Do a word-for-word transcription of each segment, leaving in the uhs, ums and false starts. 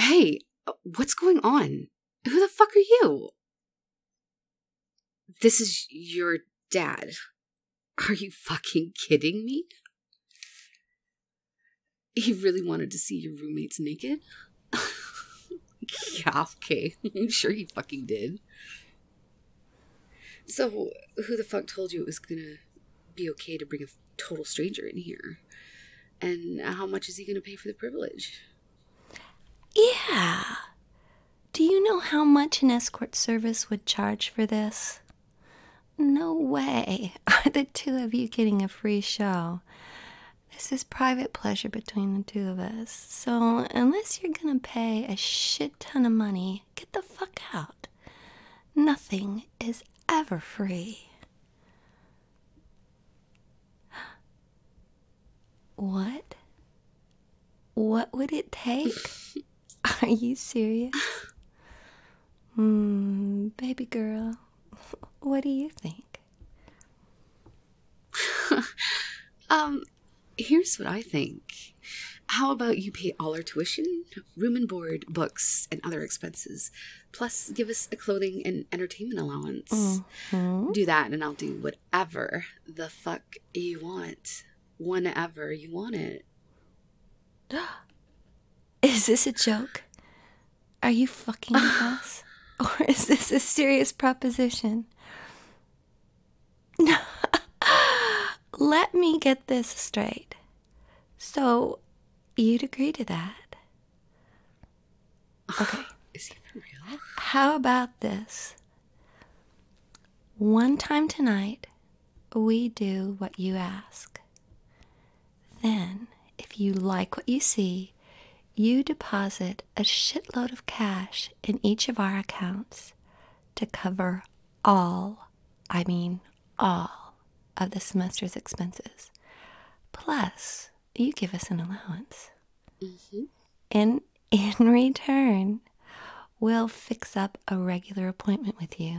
Hey, what's going on? Who the fuck are you? This is your dad. Are you fucking kidding me? He really wanted to see your roommates naked? Yeah, okay. I'm sure he fucking did. So, who the fuck told you it was gonna be okay to bring a total stranger in here? And how much is he gonna pay for the privilege? Yeah. Do you know how much an escort service would charge for this? No way are the two of you getting a free show. This is private pleasure between the two of us. So unless you're gonna pay a shit ton of money, get the fuck out. Nothing is ever free. What? What would it take? Are you serious? Hmm, baby girl, what do you think? um, here's what I think. How about you pay all our tuition, room and board, books, and other expenses, plus give us a clothing and entertainment allowance. Mm-hmm. Do that and I'll do whatever the fuck you want, whenever you want it. Is this a joke? Are you fucking with us? Or is this a serious proposition? Let me get this straight. So, you'd agree to that? Okay. Is he for real? How about this? One time tonight, we do what you ask. Then, if you like what you see, you deposit a shitload of cash in each of our accounts to cover all, I mean all, of the semester's expenses. Plus, you give us an allowance. Mm-hmm. And in return, we'll fix up a regular appointment with you.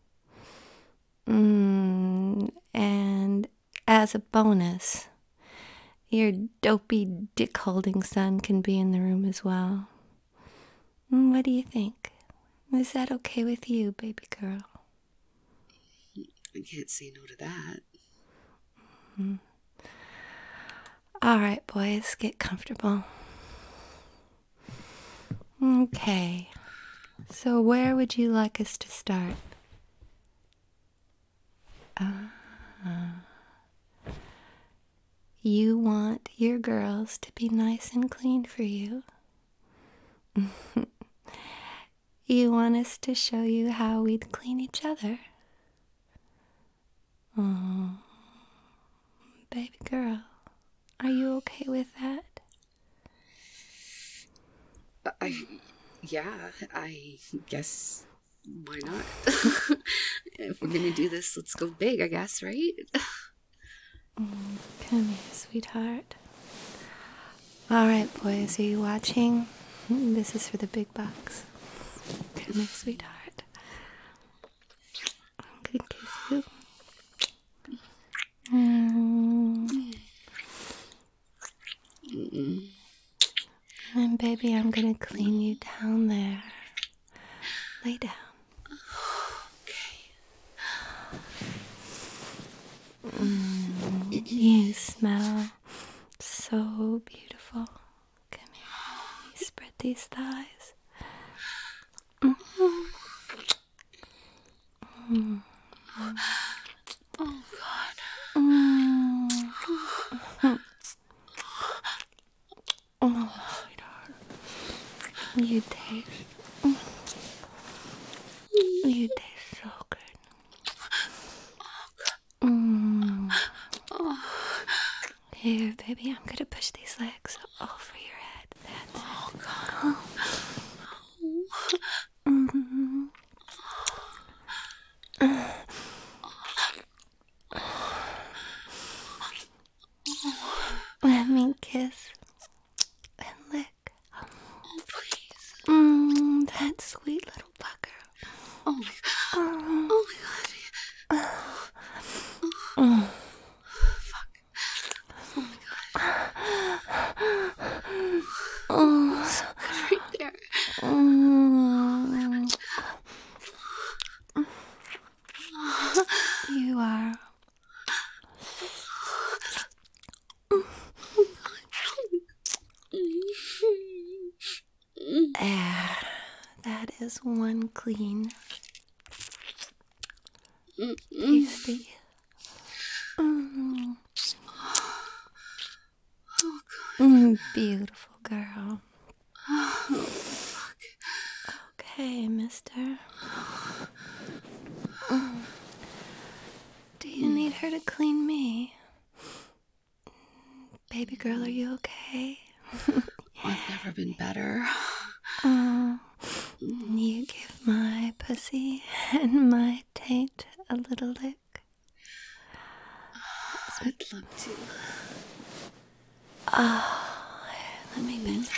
Mm, and as a bonus, your dopey dick-holding son can be in the room as well. What do you think? Is that okay with you, baby girl? I can't say no to that. Mm-hmm. All right, boys, get comfortable. Okay, so where would you like us to start? Uh, you want your girls to be nice and clean for you. You want us to show you how we'd clean each other. Oh, baby girl, are you okay with that? I, yeah, I guess, why not? If we're gonna do this, let's go big, I guess, right? Mm, come here, sweetheart. All right, boys, are you watching? This is for the big bucks. Come here, sweetheart. I'm gonna kiss you. Mm. Mm-mm. And baby, I'm gonna clean you down there. Lay down. Okay. Mm, you smell so beautiful. Come here. You spread these thighs. Mm-hmm. Mm. Oh, God. Mm. Oh, sweetheart. You taste. You taste so good. Mm. Here, baby, I'm gonna push these legs over your head. That's oh, it. God. Mm-hmm. Let me kiss and lick. Oh, please. Mmm, that sweet little bugger. Oh, my God. Mm. Oh, my God. Mm. Fuck. Oh, my God. Mm. So good right there. There. That is one clean. Tasty. Mm. Oh, God. Mm, beautiful girl. Oh, fuck. Okay, mister. Mm. Do you need her to clean me? Baby girl, are you okay? I've never been better. Oh, you give my pussy and my taint a little lick? I'd love to. Oh, let me bend.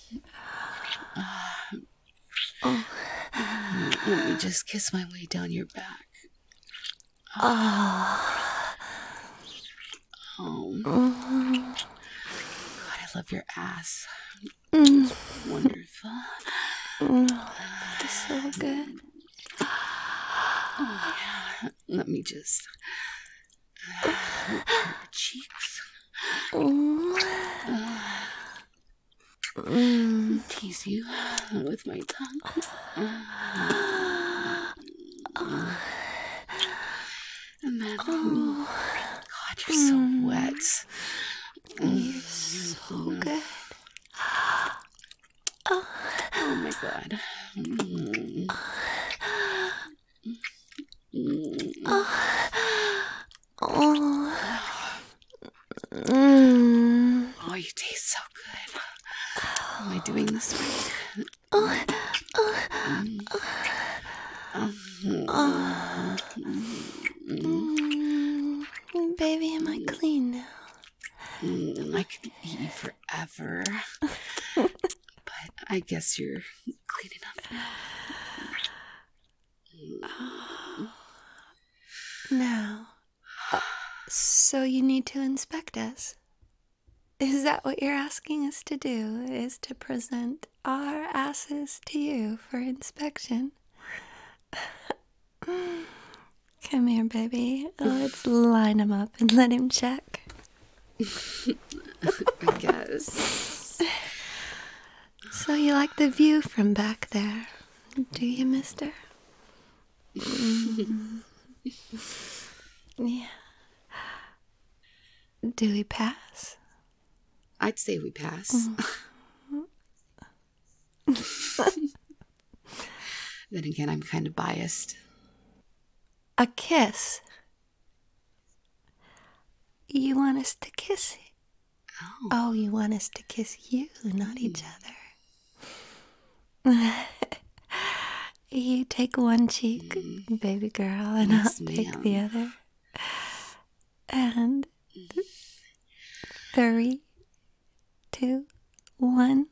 Oh. Let me just kiss my way down your back. Oh. Oh. Mm. God, I love your ass. Mm. It's wonderful. Oh, it's so good. Oh, yeah. Let me just uh, your cheeks. Mm. Uh, Mm. tease you with my tongue. Uh, and then, oh, God, you're so Mm. wet. You're so good. Oh. Oh my God. Mm. Mm. Oh. Mm. Oh, you taste so good. Am I doing this right? Oh. Mm. Oh. Mm. Mm. Baby, am I clean now? Mm. I could eat you forever. But I guess you're clean enough now. Mm. Now, uh, so you need to inspect us. Is that what you're asking us to do? Is to present our asses to you for inspection? Come here, baby. Let's line him up and let him check. I guess. So you like the view from back there, do you, mister? Mm. Yeah. Do we pass? I'd say we pass. Then again, I'm kind of biased. A kiss? You want us to kiss? Oh. Oh, you want us to kiss you, not each other. You take one cheek, Mm. baby girl, and Yes, I'll take the ma'am. other. And three, two, one.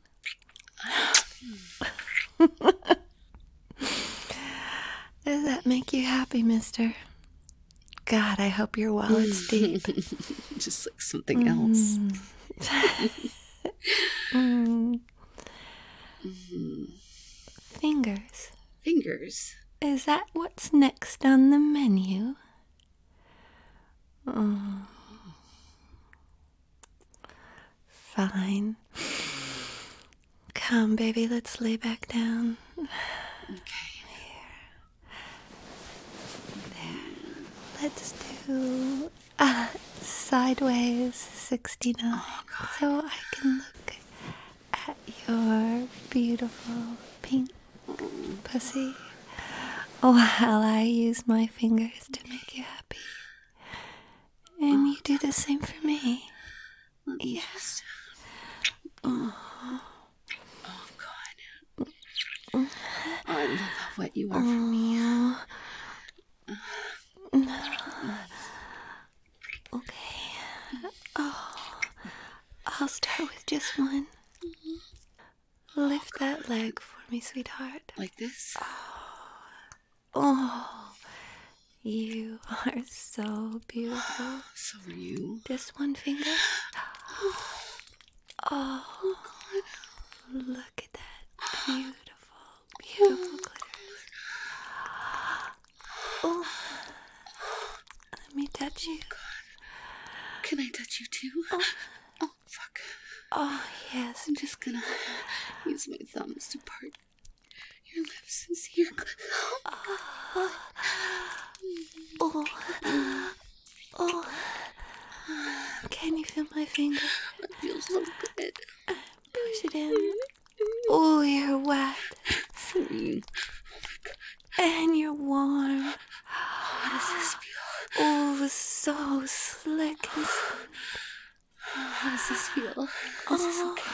Does that make you happy, mister? God, I hope your wallet's deep. Just like something else. Mm. Mm. Fingers. Fingers. Is that what's next on the menu? Oh. Fine. Come, baby, let's lay back down. Okay. There. Let's do uh, sideways sixty-nine, Oh, God. so I can look at your beautiful pink pussy while I use my fingers to make you happy. And you do the same for me. Yes. Oh, oh God. Oh, I love how wet you are for me. Okay. Oh, I'll start with just one. Lift that leg for me, sweetheart. Like this? Oh, you are so beautiful. So are you. Just one finger. Oh, look at that beautiful, beautiful clitoris. Oh, let me touch you. Can I touch you too? Oh. Oh, fuck. Oh, Yes. I'm just gonna use my thumbs to part your lips and see your... Oh. Oh. Oh. Can you feel my finger? It feels so good. Push it in. Oh, you're wet. Mm. And you're warm. How does this feel? Oh, so slick and How does this feel? Is oh. this okay?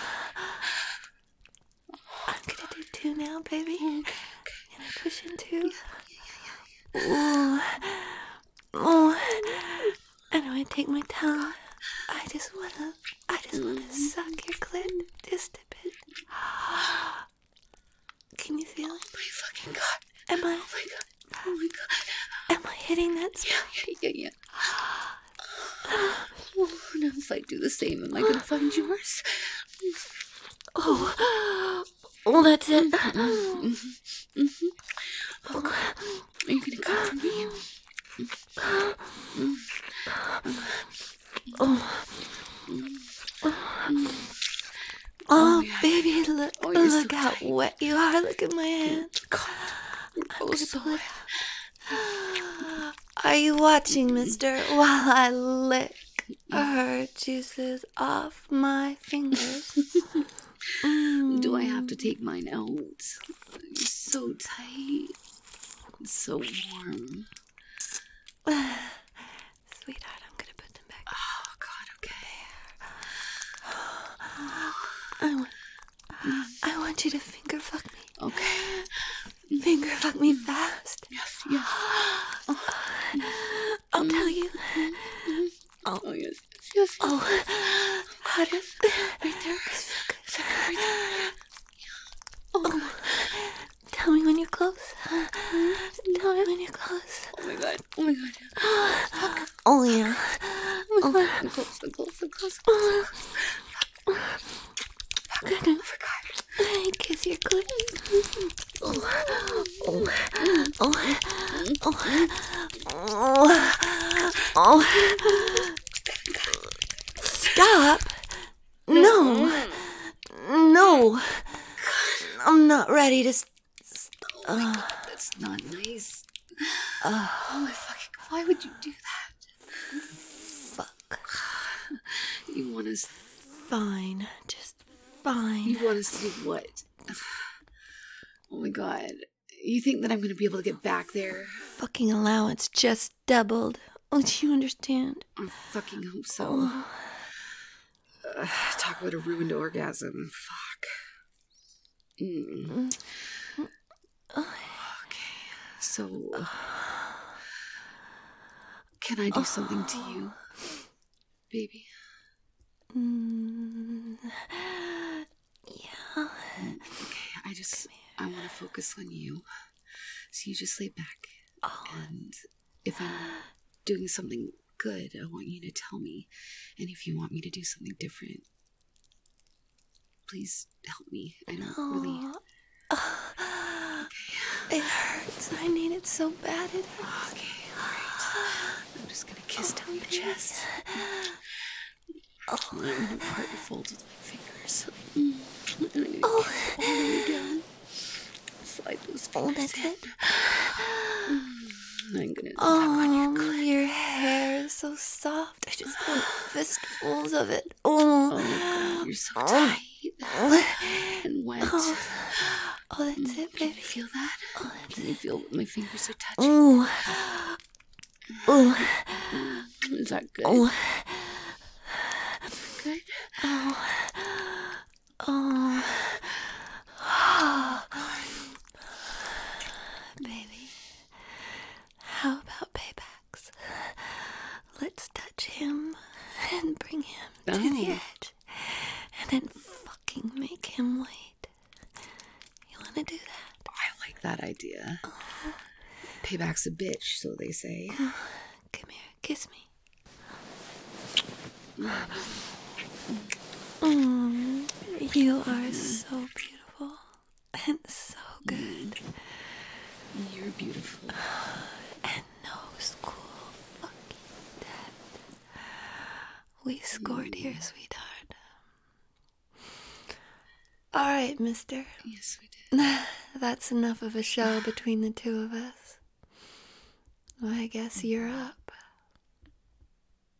I'm gonna do two now, baby. Okay, okay. Can I push in two? Oh. Oh. And I'm gonna take my tongue. I just wanna, I just wanna suck your clit just a bit. Can you feel it? Oh my fucking god. Am I? Oh my god. Oh my god. Am I hitting that spot? Yeah, yeah, yeah, yeah. Oh, now if I do the same, am I gonna find yours? Oh, oh, that's it. Mm-hmm. Mm-hmm. Oh, are you gonna come for me? Oh, Mm-hmm. oh, yeah. baby, look, Oh, you're look so how tight. wet you are. Look at my hand. God. I'm Oh, gonna so pull it out. Are you watching, mister, while I lick her juices off my fingers? Mm. Do I have to take mine out? You're so tight. It's so warm. Sweetheart, I'm gonna put them back. Oh, God, okay. I want, I want you to finger fuck me. Okay. Finger fuck me fast. Yes, yes. Oh. I'll tell you. Oh, oh yes, yes, yes. Oh, how does Right there. Right there. Oh, tell me when you're close. Tell me when you're close. Oh my god. Oh my god. Oh yeah. Oh my god. I'm close, I'm close, I'm close. Oh my god. Let me kiss your clit. Oh, oh, oh, oh, oh, oh. Stop. No. No. I'm not ready to... St- Oh my god, that's not nice. Uh, oh my fucking... Why would you do that? Fuck. You want us... Fine. Just fine. You want us to do what? Oh my god. You think that I'm going to be able to get back there? Fucking allowance just doubled. Oh, do you understand? I fucking hope so. Oh. Uh, talk about a ruined orgasm. Fuck. Mm. Okay. So... Can I do something to you, baby? Mm. Yeah. Okay, I just... I want to focus on you. So you just lay back. Oh. And if I'm doing something good, I want you to tell me. And if you want me to do something different, please help me. I don't No. really... Okay. It hurts. I need it so bad. It hurts. Okay, alright. I'm just gonna kiss Oh, down your baby. chest. Oh. I'm gonna part the folds with my fingers. And I'm gonna Oh. kiss all the way down. Slide those Oh, fingers that's in. it. I'm gonna suck Oh, on your clit. your hair is so soft. I just want fistfuls of it. Oh, Oh my god, you're so Oh. tight Oh. and wet. Oh. Oh, that's it, Can you baby. feel that? Oh, that's Can you it. feel what my fingers are touching? Oh. Oh. Is that good? Oh. Good? Oh. Oh. Baby, how about paybacks? Let's touch him and bring him to Oh. the edge and then fucking make him wait. You want to do that? I like that idea. Payback's a bitch, so they say. Come here, kiss me. Mm, you are so beautiful and so good. You're beautiful. And no school fucking debt. We scored here, sweetheart. All right, mister. Yes, we did. That's enough of a show between the two of us. Well, I guess you're up.